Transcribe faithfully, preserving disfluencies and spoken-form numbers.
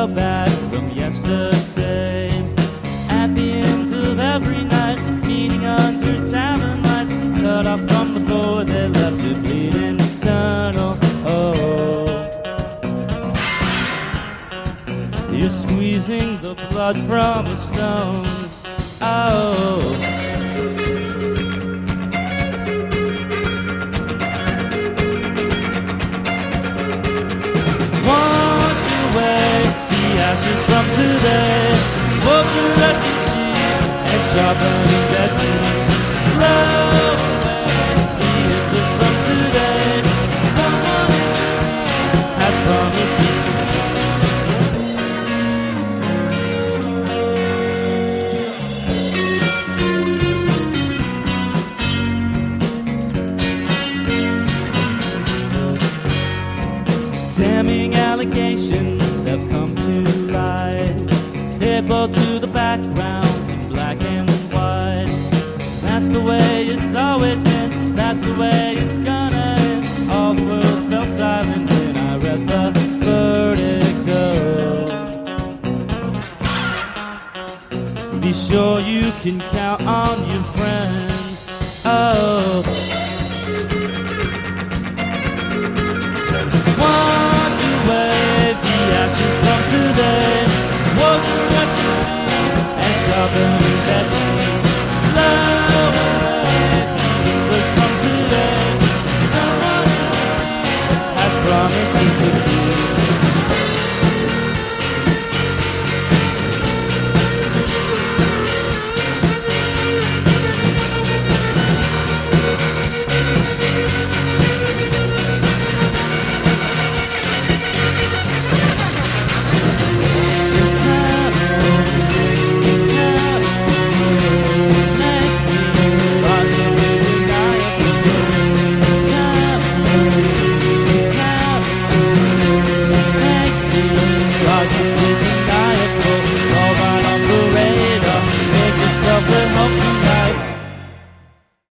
felt bad from yesterday. At the end of every night, meeting under tavern lights, cut off from the board that left you bleeding eternal. Oh, you're squeezing the blood from a stone. Oh, wash away the ashes from today. Woke the resting sheet and sharpening their teeth. Blow away the embers from today. Someone in me has promises to damning allegations have come to light, stapled to the background in black and white. That's the way it's always been, that's the way it's gonna end. All the world fell silent when I read the verdict. Oh, be sure you can count on your friends. Oh, wash away the ashes from today. Was a resting sheet and sharpening that teeth. Blow away the embers from today. Someone has promises to